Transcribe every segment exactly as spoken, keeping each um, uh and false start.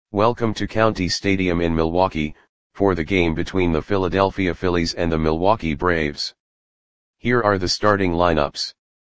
Welcome to County Stadium in Milwaukee, for the game between the Philadelphia Phillies and the Milwaukee Braves. Here are the starting lineups.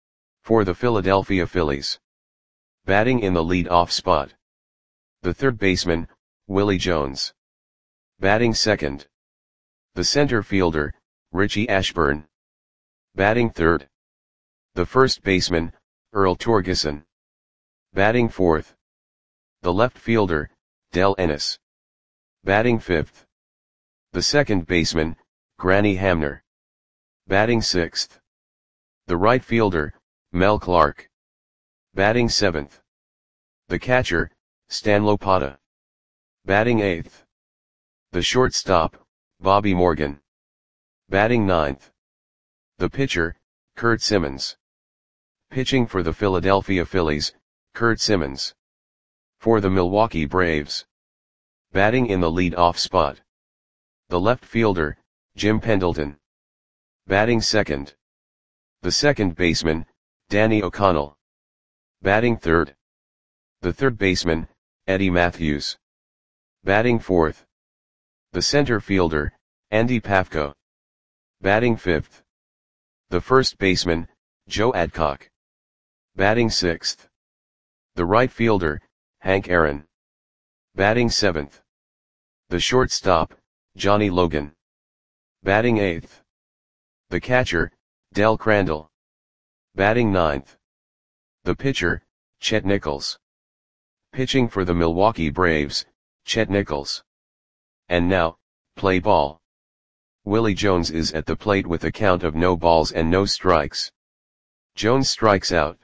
For the Philadelphia Phillies. Batting in the lead-off spot. The third baseman, Willie Jones. Batting second. The center fielder, Richie Ashburn. Batting third. The first baseman, Earl Torgeson. Batting fourth. The left fielder, Del Ennis. Batting fifth. The second baseman, Granny Hamner. Batting sixth. The right fielder, Mel Clark. Batting seventh. The catcher, Stan Lopata. Batting eighth. The shortstop, Bobby Morgan. Batting ninth. The pitcher, Curt Simmons. Pitching for the Philadelphia Phillies, Curt Simmons. For the Milwaukee Braves. Batting in the lead-off spot. The left fielder, Jim Pendleton. Batting second. The second baseman, Danny O'Connell. Batting third. The third baseman, Eddie Mathews. Batting fourth. The center fielder, Andy Pafko. Batting fifth. The first baseman, Joe Adcock. Batting sixth. The right fielder, Hank Aaron. Batting seventh. The shortstop, Johnny Logan. Batting eighth. The catcher, Del Crandall. Batting ninth. The pitcher, Chet Nichols. Pitching for the Milwaukee Braves, Chet Nichols. And now, play ball. Willie Jones is at the plate with a count of no balls and no strikes. Jones strikes out.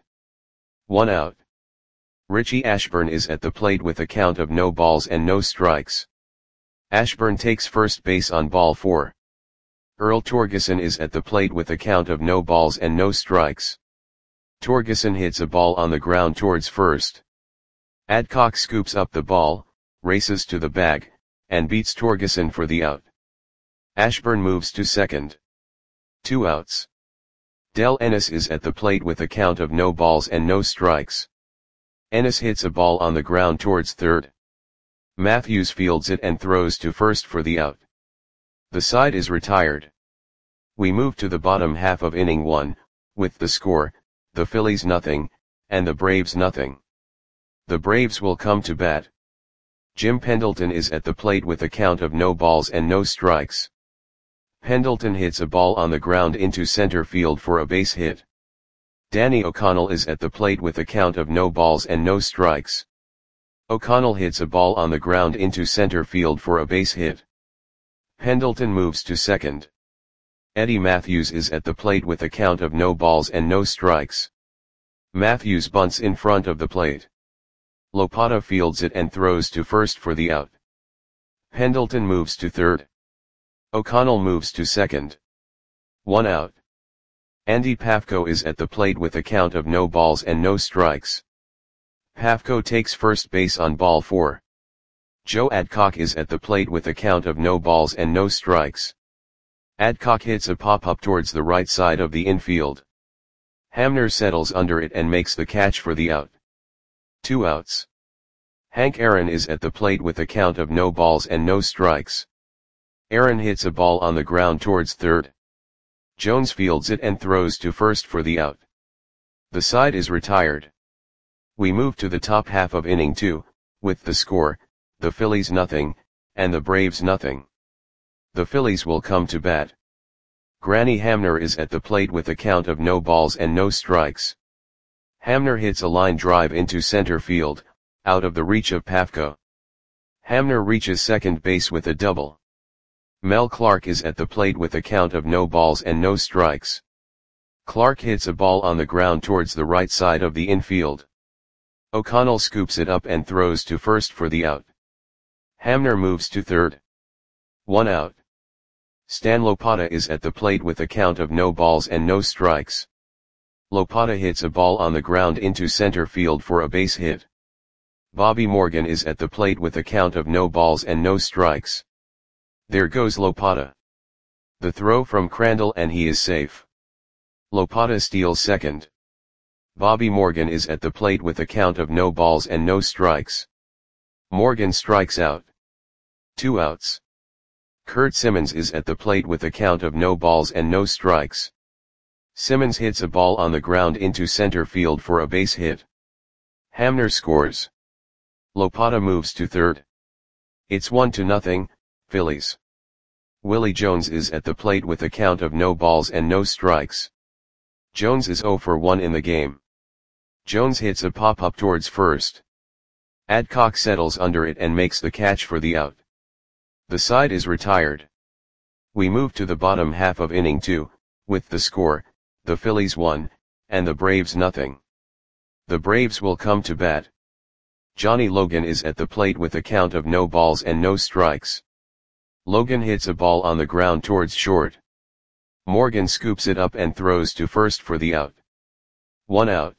One out. Richie Ashburn is at the plate with a count of no balls and no strikes. Ashburn takes first base on ball four. Earl Torgeson is at the plate with a count of no balls and no strikes. Torgeson hits a ball on the ground towards first. Adcock scoops up the ball, races to the bag, and beats Torgeson for the out. Ashburn moves to second. Two outs. Del Ennis is at the plate with a count of no balls and no strikes. Ennis hits a ball on the ground towards third. Mathews fields it and throws to first for the out. The side is retired. We move to the bottom half of inning one, with the score, the Phillies nothing, and the Braves nothing. The Braves will come to bat. Jim Pendleton is at the plate with a count of no balls and no strikes. Pendleton hits a ball on the ground into center field for a base hit. Danny O'Connell is at the plate with a count of no balls and no strikes. O'Connell hits a ball on the ground into center field for a base hit. Pendleton moves to second. Eddie Mathews is at the plate with a count of no balls and no strikes. Mathews bunts in front of the plate. Lopata fields it and throws to first for the out. Pendleton moves to third. O'Connell moves to second. One out. Andy Pafko is at the plate with a count of no balls and no strikes. Pafko takes first base on ball four. Joe Adcock is at the plate with a count of no balls and no strikes. Adcock hits a pop-up towards the right side of the infield. Hamner settles under it and makes the catch for the out. Two outs. Hank Aaron is at the plate with a count of no balls and no strikes. Aaron hits a ball on the ground towards third. Jones fields it and throws to first for the out. The side is retired. We move to the top half of inning two, with the score, the Phillies nothing, and the Braves nothing. The Phillies will come to bat. Granny Hamner is at the plate with a count of no balls and no strikes. Hamner hits a line drive into center field, out of the reach of Pafko. Hamner reaches second base with a double. Mel Clark is at the plate with a count of no balls and no strikes. Clark hits a ball on the ground towards the right side of the infield. O'Connell scoops it up and throws to first for the out. Hamner moves to third. One out. Stan Lopata is at the plate with a count of no balls and no strikes. Lopata hits a ball on the ground into center field for a base hit. Bobby Morgan is at the plate with a count of no balls and no strikes. There goes Lopata. The throw from Crandall and he is safe. Lopata steals second. Bobby Morgan is at the plate with a count of no balls and no strikes. Morgan strikes out. Two outs. Kurt Simmons is at the plate with a count of no balls and no strikes. Simmons hits a ball on the ground into center field for a base hit. Hamner scores. Lopata moves to third. It's one to nothing, Phillies. Willie Jones is at the plate with a count of no balls and no strikes. Jones is oh for one in the game. Jones hits a pop-up towards first. Adcock settles under it and makes the catch for the out. The side is retired. We move to the bottom half of inning two, with the score, the Phillies one, and the Braves nothing. The Braves will come to bat. Johnny Logan is at the plate with a count of no balls and no strikes. Logan hits a ball on the ground towards short. Morgan scoops it up and throws to first for the out. One out.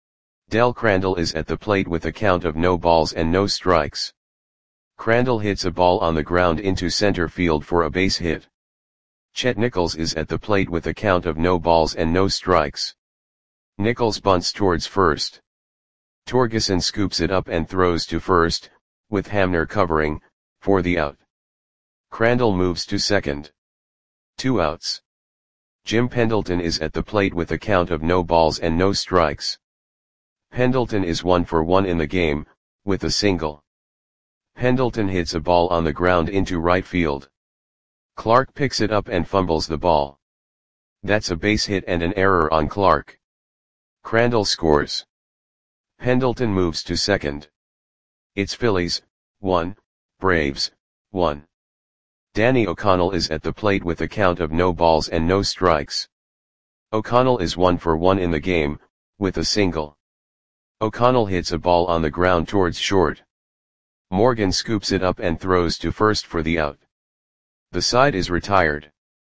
Del Crandall is at the plate with a count of no balls and no strikes. Crandall hits a ball on the ground into center field for a base hit. Chet Nichols is at the plate with a count of no balls and no strikes. Nichols bunts towards first. Torgeson scoops it up and throws to first, with Hamner covering, for the out. Crandall moves to second. Two outs. Jim Pendleton is at the plate with a count of no balls and no strikes. Pendleton is one for one in the game, with a single. Pendleton hits a ball on the ground into right field. Clark picks it up and fumbles the ball. That's a base hit and an error on Clark. Crandall scores. Pendleton moves to second. It's Phillies, one, Braves, one. Danny O'Connell is at the plate with a count of no balls and no strikes. O'Connell is one for one in the game, with a single. O'Connell hits a ball on the ground towards short. Morgan scoops it up and throws to first for the out. The side is retired.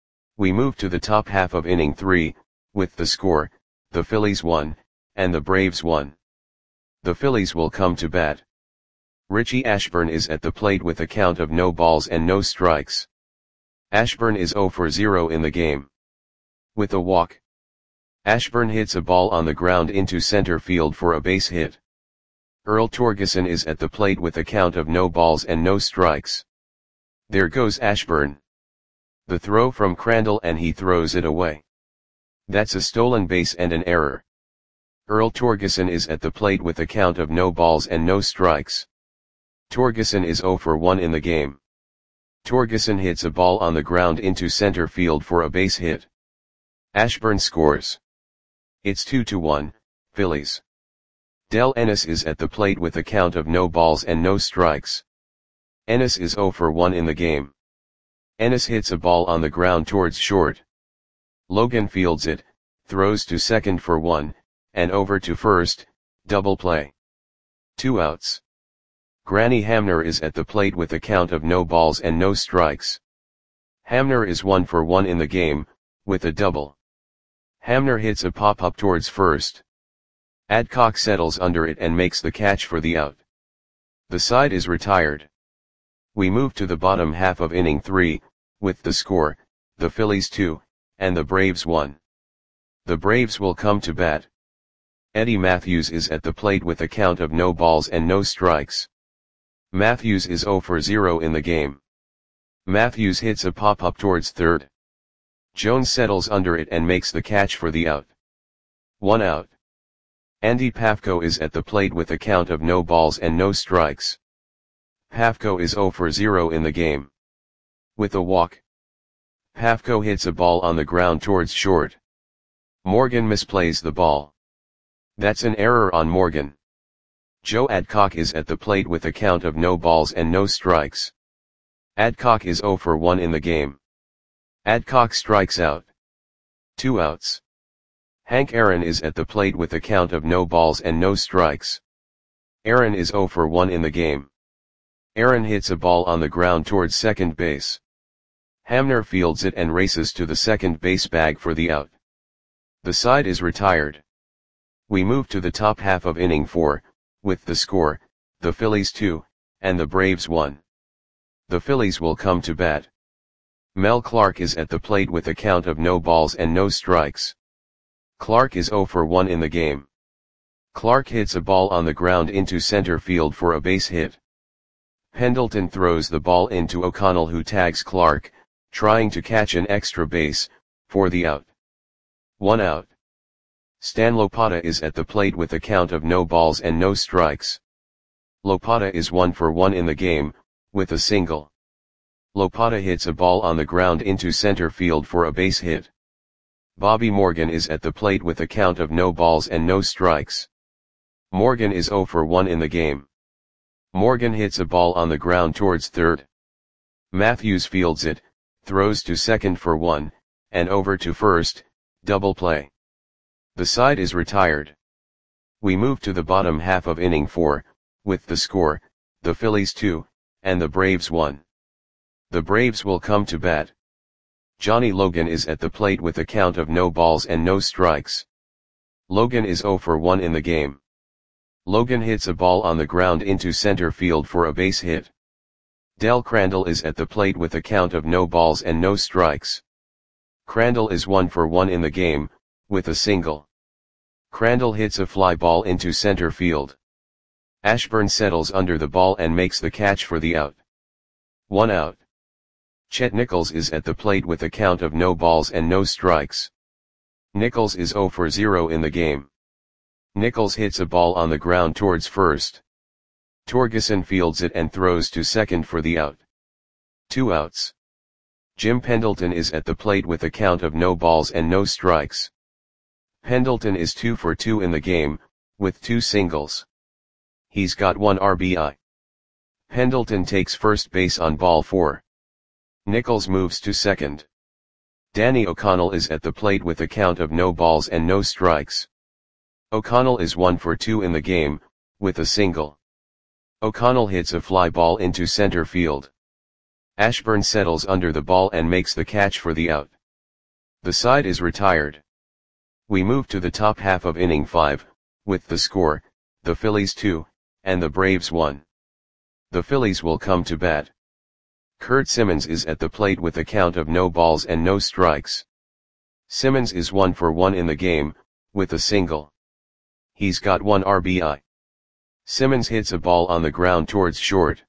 We move to the top half of inning three, with the score, the Phillies one, and the Braves one. The Phillies will come to bat. Richie Ashburn is at the plate with a count of no balls and no strikes. Ashburn is oh for zero in the game. With a walk. Ashburn hits a ball on the ground into center field for a base hit. Earl Torgeson is at the plate with a count of no balls and no strikes. There goes Ashburn. The throw from Crandall and he throws it away. That's a stolen base and an error. Earl Torgeson is at the plate with a count of no balls and no strikes. Torgeson is oh for one in the game. Torgeson hits a ball on the ground into center field for a base hit. Ashburn scores. It's two to one, Phillies. Del Ennis is at the plate with a count of no balls and no strikes. Ennis is oh for one in the game. Ennis hits a ball on the ground towards short. Logan fields it, throws to second for one, and over to first, double play. Two outs. Granny Hamner is at the plate with a count of no balls and no strikes. Hamner is one for one in the game, with a double. Hamner hits a pop-up towards first. Adcock settles under it and makes the catch for the out. The side is retired. We move to the bottom half of inning three, with the score, the Phillies two, and the Braves one. The Braves will come to bat. Eddie Matthews is at the plate with a count of no balls and no strikes. Matthews is oh for zero in the game. Matthews hits a pop-up towards third. Jones settles under it and makes the catch for the out. One out. Andy Pafko is at the plate with a count of no balls and no strikes. Pafko is oh for zero in the game. With a walk. Pafko hits a ball on the ground towards short. Morgan misplays the ball. That's an error on Morgan. Joe Adcock is at the plate with a count of no balls and no strikes. Adcock is oh for one in the game. Adcock strikes out. Two outs. Hank Aaron is at the plate with a count of no balls and no strikes. Aaron is oh for one in the game. Aaron hits a ball on the ground towards second base. Hamner fields it and races to the second base bag for the out. The side is retired. We move to the top half of inning four, with the score, the Phillies two, and the Braves one. The Phillies will come to bat. Mel Clark is at the plate with a count of no balls and no strikes. Clark is oh for one in the game. Clark hits a ball on the ground into center field for a base hit. Pendleton throws the ball into O'Connell, who tags Clark, trying to catch an extra base, for the out. One out. Stan Lopata is at the plate with a count of no balls and no strikes. Lopata is one for one in the game, with a single. Lopata hits a ball on the ground into center field for a base hit. Bobby Morgan is at the plate with a count of no balls and no strikes. Morgan is zero for one in the game. Morgan hits a ball on the ground towards third. Matthews fields it, throws to second for one, and over to first, double play. The side is retired. We move to the bottom half of inning four, with the score, the Phillies two, and the Braves one. The Braves will come to bat. Johnny Logan is at the plate with a count of no balls and no strikes. Logan is zero for one in the game. Logan hits a ball on the ground into center field for a base hit. Del Crandall is at the plate with a count of no balls and no strikes. Crandall is one for one in the game, with a single. Crandall hits a fly ball into center field. Ashburn settles under the ball and makes the catch for the out. One out. Chet Nichols is at the plate with a count of no balls and no strikes. Nichols is zero for zero in the game. Nichols hits a ball on the ground towards first. Torgeson fields it and throws to second for the out. Two outs. Jim Pendleton is at the plate with a count of no balls and no strikes. Pendleton is two for two in the game, with two singles. He's got one R B I. Pendleton takes first base on ball four. Nichols moves to second. Danny O'Connell is at the plate with a count of no balls and no strikes. O'Connell is one for two in the game, with a single. O'Connell hits a fly ball into center field. Ashburn settles under the ball and makes the catch for the out. The side is retired. We move to the top half of inning five, with the score, the Phillies two, and the Braves one. The Phillies will come to bat. Kurt Simmons is at the plate with a count of no balls and no strikes. Simmons is one for one in the game, with a single. He's got one R B I. Simmons hits a ball on the ground towards short.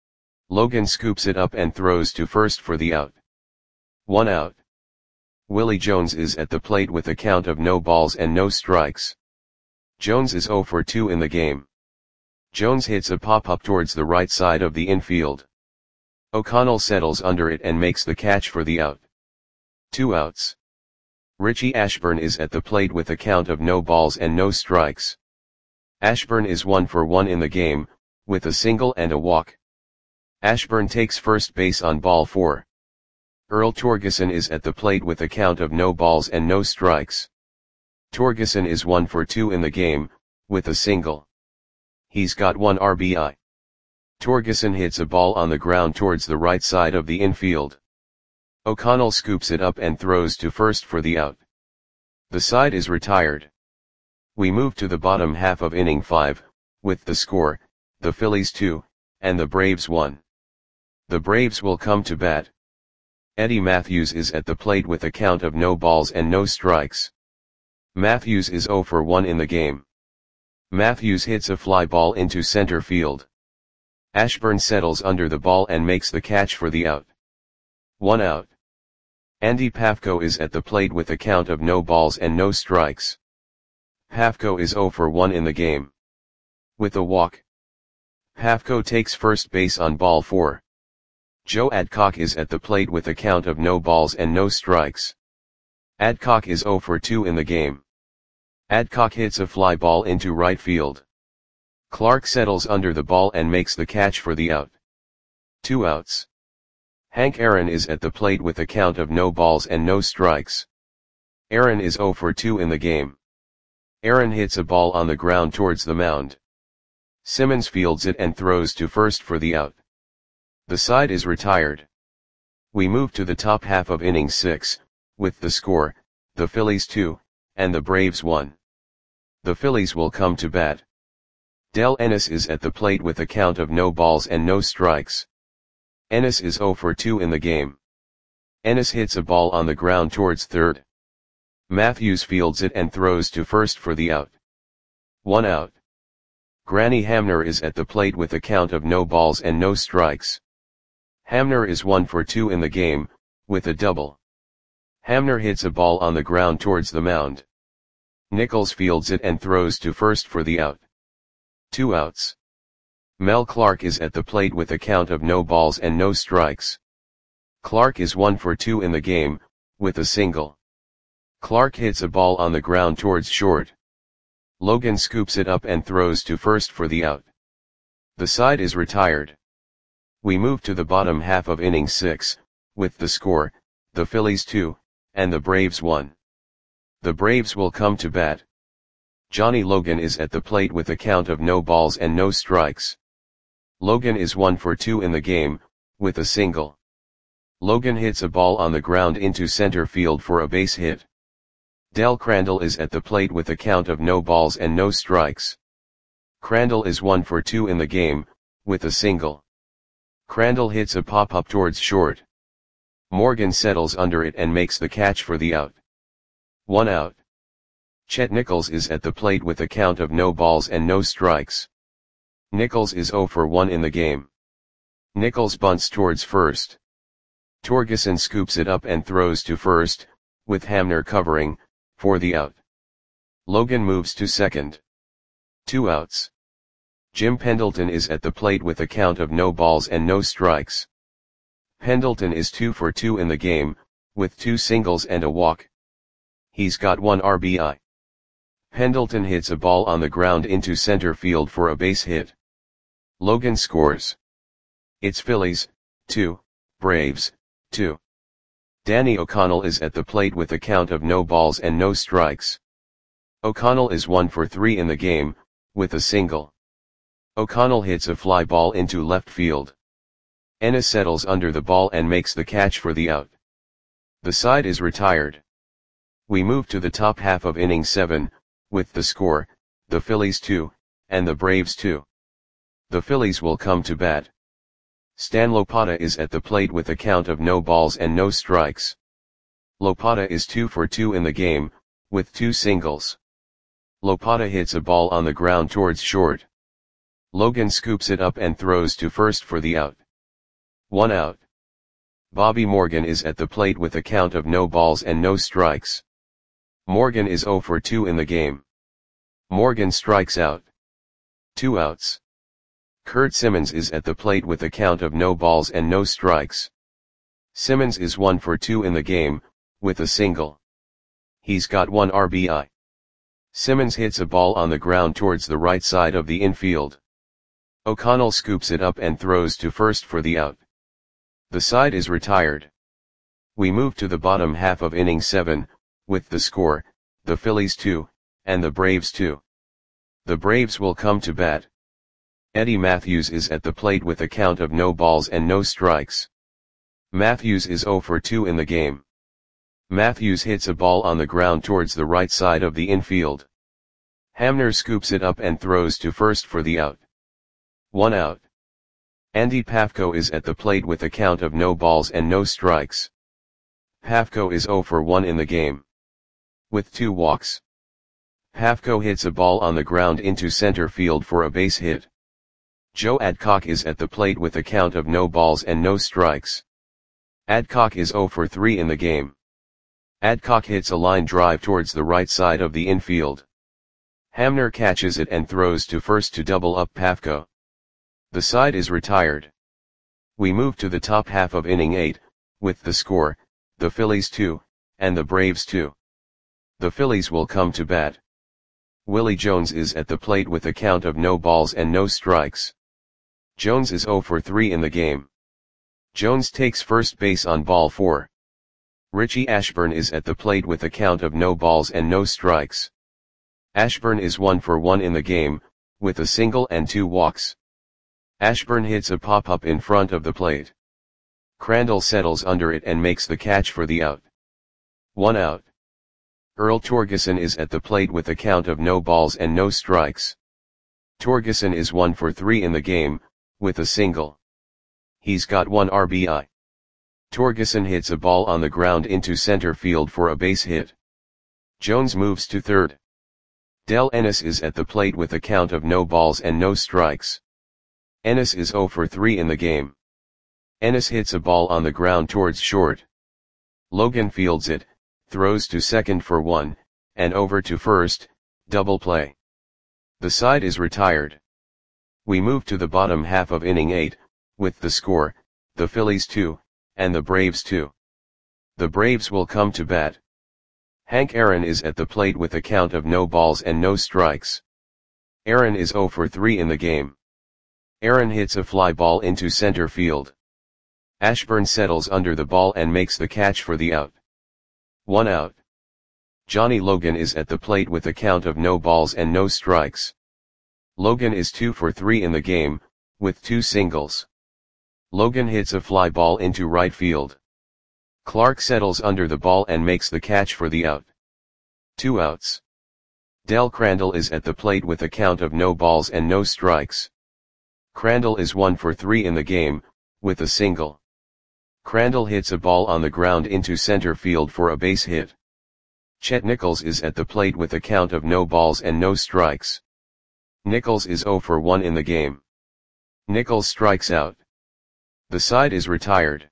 Logan scoops it up and throws to first for the out. One out. Willie Jones is at the plate with a count of no balls and no strikes. Jones is zero for two in the game. Jones hits a pop-up towards the right side of the infield. O'Connell settles under it and makes the catch for the out. Two outs. Richie Ashburn is at the plate with a count of no balls and no strikes. Ashburn is one for one in the game, with a single and a walk. Ashburn takes first base on ball four. Earl Torgeson is at the plate with a count of no balls and no strikes. Torgeson is one for two in the game, with a single. He's got one R B I. Torgeson hits a ball on the ground towards the right side of the infield. O'Connell scoops it up and throws to first for the out. The side is retired. We move to the bottom half of inning five, with the score, the Phillies two, and the Braves one. The Braves will come to bat. Eddie Matthews is at the plate with a count of no balls and no strikes. Matthews is zero for one in the game. Matthews hits a fly ball into center field. Ashburn settles under the ball and makes the catch for the out. One out. Andy Pafko is at the plate with a count of no balls and no strikes. Pafko is zero for one in the game. With a walk. Pafko takes first base on ball four. Joe Adcock is at the plate with a count of no balls and no strikes. Adcock is zero for two in the game. Adcock hits a fly ball into right field. Clark settles under the ball and makes the catch for the out. Two outs. Hank Aaron is at the plate with a count of no balls and no strikes. Aaron is zero for two in the game. Aaron hits a ball on the ground towards the mound. Simmons fields it and throws to first for the out. The side is retired. We move to the top half of inning six, with the score, the Phillies two, and the Braves one. The Phillies will come to bat. Del Ennis is at the plate with a count of no balls and no strikes. Ennis is zero for two in the game. Ennis hits a ball on the ground towards third. Matthews fields it and throws to first for the out. One out. Granny Hamner is at the plate with a count of no balls and no strikes. Hamner is one for two in the game, with a double. Hamner hits a ball on the ground towards the mound. Nichols fields it and throws to first for the out. Two outs. Mel Clark is at the plate with a count of no balls and no strikes. Clark is one for two in the game, with a single. Clark hits a ball on the ground towards short. Logan scoops it up and throws to first for the out. The side is retired. We move to the bottom half of inning six, with the score, the Phillies two, and the Braves one. The Braves will come to bat. Johnny Logan is at the plate with a count of no balls and no strikes. Logan is one for two in the game, with a single. Logan hits a ball on the ground into center field for a base hit. Del Crandall is at the plate with a count of no balls and no strikes. Crandall is one for two in the game, with a single. Crandall hits a pop-up towards short. Morgan settles under it and makes the catch for the out. One out. Chet Nichols is at the plate with a count of no balls and no strikes. Nichols is zero for one in the game. Nichols bunts towards first. Torgeson scoops it up and throws to first, with Hamner covering, for the out. Logan moves to second. Two outs. Jim Pendleton is at the plate with a count of no balls and no strikes. Pendleton is two for two in the game, with two singles and a walk. He's got one R B I. Pendleton hits a ball on the ground into center field for a base hit. Logan scores. It's Phillies, two, Braves, two. Danny O'Connell is at the plate with a count of no balls and no strikes. O'Connell is one for three in the game, with a single. O'Connell hits a fly ball into left field. Ennis settles under the ball and makes the catch for the out. The side is retired. We move to the top half of inning seven, with the score, the Phillies two, and the Braves two. The Phillies will come to bat. Stan Lopata is at the plate with a count of no balls and no strikes. Lopata is two for two in the game, with two singles. Lopata hits a ball on the ground towards short. Logan scoops it up and throws to first for the out. One out. Bobby Morgan is at the plate with a count of no balls and no strikes. Morgan is zero for two in the game. Morgan strikes out. Two outs. Kurt Simmons is at the plate with a count of no balls and no strikes. Simmons is one for two in the game, with a single. He's got one R B I. Simmons hits a ball on the ground towards the right side of the infield. O'Connell scoops it up and throws to first for the out. The side is retired. We move to the bottom half of inning seven, with the score, the Phillies two, and the Braves two. The Braves will come to bat. Eddie Matthews is at the plate with a count of no balls and no strikes. Matthews is zero for two in the game. Matthews hits a ball on the ground towards the right side of the infield. Hamner scoops it up and throws to first for the out. One out. Andy Pafko is at the plate with a count of no balls and no strikes. Pafko is zero for one in the game. With two walks. Pafko hits a ball on the ground into center field for a base hit. Joe Adcock is at the plate with a count of no balls and no strikes. Adcock is zero for three in the game. Adcock hits a line drive towards the right side of the infield. Hamner catches it and throws to first to double up Pafko. The side is retired. We move to the top half of inning eight, with the score, the Phillies two, and the Braves two. The Phillies will come to bat. Willie Jones is at the plate with a count of no balls and no strikes. Jones is zero for three in the game. Jones takes first base on ball four. Richie Ashburn is at the plate with a count of no balls and no strikes. Ashburn is one for one in the game, with a single and two walks. Ashburn hits a pop-up in front of the plate. Crandall settles under it and makes the catch for the out. One out. Earl Torgeson is at the plate with a count of no balls and no strikes. Torgeson is one for three in the game, with a single. He's got one R B I. Torgeson hits a ball on the ground into center field for a base hit. Jones moves to third. Del Ennis is at the plate with a count of no balls and no strikes. Ennis is zero for three in the game. Ennis hits a ball on the ground towards short. Logan fields it, throws to second for one, and over to first, double play. The side is retired. We move to the bottom half of inning eight, with the score, the Phillies two, and the Braves two. The Braves will come to bat. Hank Aaron is at the plate with a count of no balls and no strikes. Aaron is zero for three in the game. Aaron hits a fly ball into center field. Ashburn settles under the ball and makes the catch for the out. One out. Johnny Logan is at the plate with a count of no balls and no strikes. Logan is two for three in the game, with two singles. Logan hits a fly ball into right field. Clark settles under the ball and makes the catch for the out. Two outs. Del Crandall is at the plate with a count of no balls and no strikes. Crandall is one for three in the game, with a single. Crandall hits a ball on the ground into center field for a base hit. Chet Nichols is at the plate with a count of no balls and no strikes. Nichols is zero for one in the game. Nichols strikes out. The side is retired.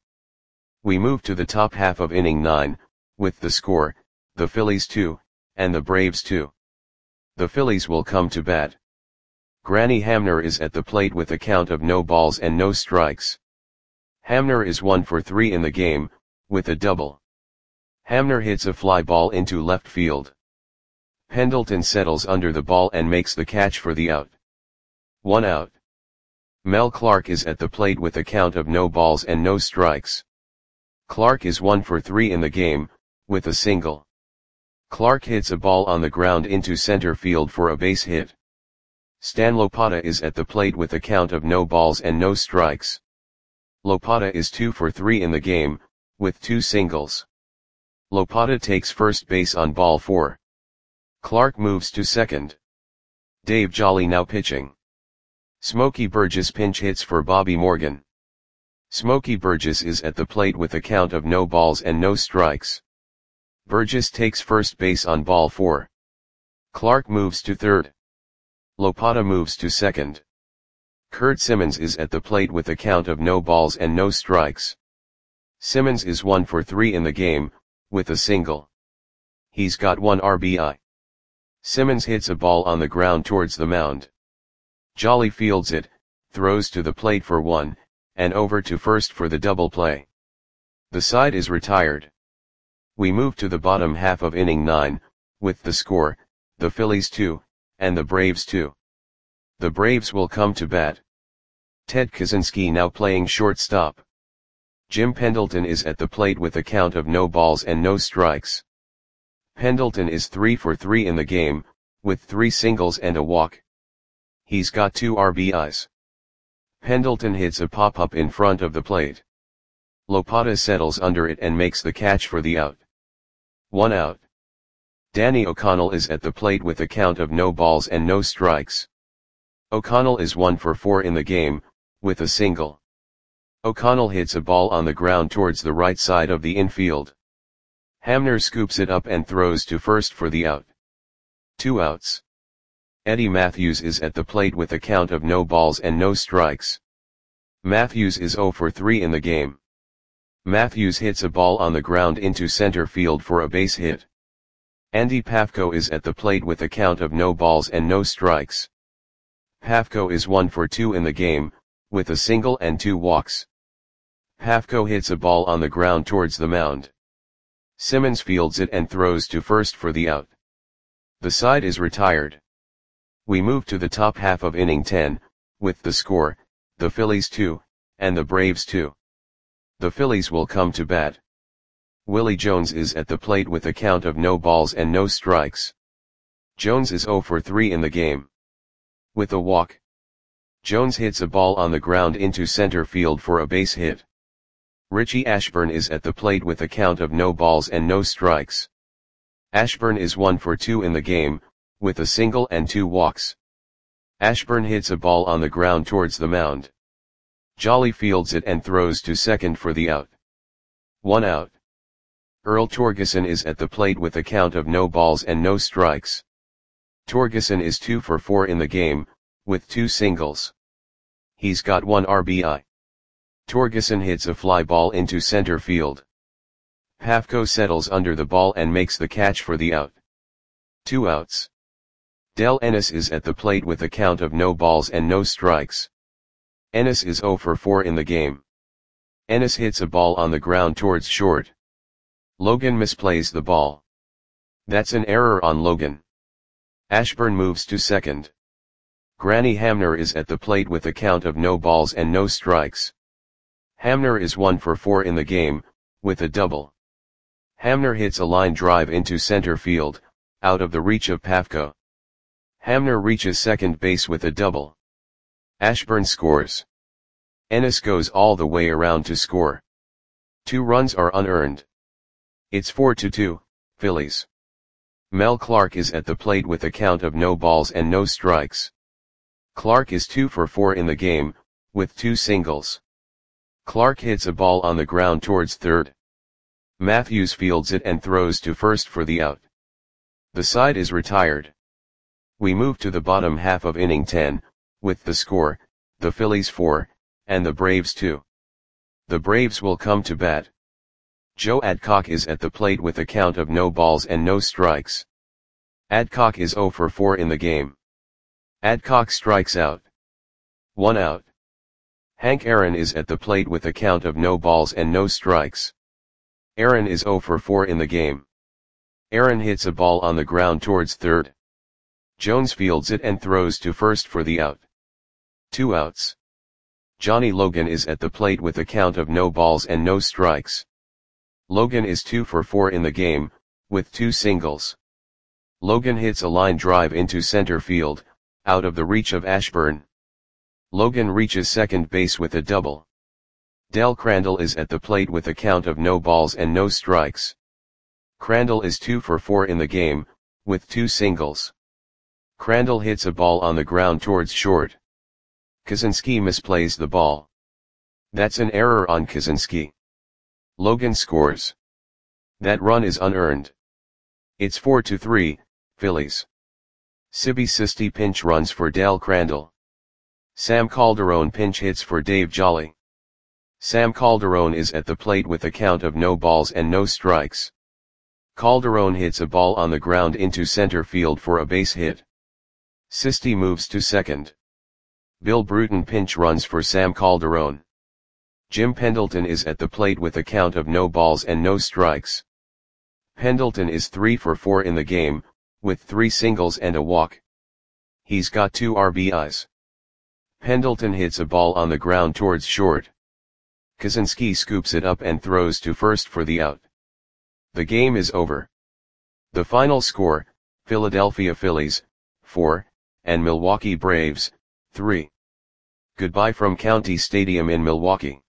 We move to the top half of inning nine, with the score, the Phillies two, and the Braves two. The Phillies will come to bat. Granny Hamner is at the plate with a count of no balls and no strikes. Hamner is one for three in the game, with a double. Hamner hits a fly ball into left field. Pendleton settles under the ball and makes the catch for the out. One out. Mel Clark is at the plate with a count of no balls and no strikes. Clark is one for three in the game, with a single. Clark hits a ball on the ground into center field for a base hit. Stan Lopata is at the plate with a count of no balls and no strikes. Lopata is two for three in the game, with two singles. Lopata takes first base on ball four. Clark moves to second. Dave Jolly now pitching. Smokey Burgess pinch hits for Bobby Morgan. Smokey Burgess is at the plate with a count of no balls and no strikes. Burgess takes first base on ball four. Clark moves to third. Lopata moves to second. Kurt Simmons is at the plate with a count of no balls and no strikes. Simmons is one for three in the game, with a single. He's got one R B I. Simmons hits a ball on the ground towards the mound. Jolly fields it, throws to the plate for one, and over to first for the double play. The side is retired. We move to the bottom half of inning nine, with the score, the Phillies two, and the Braves two. The Braves will come to bat. Ted Kaczynski now playing shortstop. Jim Pendleton is at the plate with a count of no balls and no strikes. Pendleton is three for three in the game, with three singles and a walk. He's got two R B Is. Pendleton hits a pop-up in front of the plate. Lopata settles under it and makes the catch for the out. One out. Danny O'Connell is at the plate with a count of no balls and no strikes. O'Connell is one for four in the game, with a single. O'Connell hits a ball on the ground towards the right side of the infield. Hamner scoops it up and throws to first for the out. Two outs. Eddie Matthews is at the plate with a count of no balls and no strikes. Matthews is zero for three in the game. Matthews hits a ball on the ground into center field for a base hit. Andy Pafko is at the plate with a count of no balls and no strikes. Pafko is one for two in the game, with a single and two walks. Pafko hits a ball on the ground towards the mound. Simmons fields it and throws to first for the out. The side is retired. We move to the top half of inning ten, with the score, the Phillies two, and the Braves two. The Phillies will come to bat. Willie Jones is at the plate with a count of no balls and no strikes. Jones is zero for three in the game. With a walk. Jones hits a ball on the ground into center field for a base hit. Richie Ashburn is at the plate with a count of no balls and no strikes. Ashburn is one for two in the game, with a single and two walks. Ashburn hits a ball on the ground towards the mound. Jolly fields it and throws to second for the out. One out. Earl Torgeson is at the plate with a count of no balls and no strikes. Torgeson is two for four in the game, with two singles. He's got one R B I. Torgeson hits a fly ball into center field. Pafko settles under the ball and makes the catch for the out. Two outs. Del Ennis is at the plate with a count of no balls and no strikes. Ennis is zero for four in the game. Ennis hits a ball on the ground towards short. Logan misplays the ball. That's an error on Logan. Ashburn moves to second. Granny Hamner is at the plate with a count of no balls and no strikes. Hamner is one for four in the game, with a double. Hamner hits a line drive into center field, out of the reach of Pafko. Hamner reaches second base with a double. Ashburn scores. Ennis goes all the way around to score. Two runs are unearned. It's four to two, Phillies. Mel Clark is at the plate with a count of no balls and no strikes. Clark is two for four in the game, with two singles. Clark hits a ball on the ground towards third. Matthews fields it and throws to first for the out. The side is retired. We move to the bottom half of inning ten, with the score, the Phillies four, and the Braves two. The Braves will come to bat. Joe Adcock is at the plate with a count of no balls and no strikes. Adcock is zero for four in the game. Adcock strikes out. One out. Hank Aaron is at the plate with a count of no balls and no strikes. Aaron is zero for four in the game. Aaron hits a ball on the ground towards third. Jones fields it and throws to first for the out. Two outs. Johnny Logan is at the plate with a count of no balls and no strikes. Logan is two for four in the game, with two singles. Logan hits a line drive into center field, out of the reach of Ashburn. Logan reaches second base with a double. Del Crandall is at the plate with a count of no balls and no strikes. Crandall is two for four in the game, with two singles. Crandall hits a ball on the ground towards short. Kaczynski misplays the ball. That's an error on Kaczynski. Logan scores. That run is unearned. It's four to three, Phillies. Sibby Sisti pinch runs for Del Crandall. Sam Calderon pinch hits for Dave Jolly. Sam Calderon is at the plate with a count of no balls and no strikes. Calderon hits a ball on the ground into center field for a base hit. Sisti moves to second. Bill Bruton pinch runs for Sam Calderon. Jim Pendleton is at the plate with a count of no balls and no strikes. Pendleton is three for four in the game, with three singles and a walk. He's got two R B Is. Pendleton hits a ball on the ground towards short. Kaczynski scoops it up and throws to first for the out. The game is over. The final score, Philadelphia Phillies, four, and Milwaukee Braves, three. Goodbye from County Stadium in Milwaukee.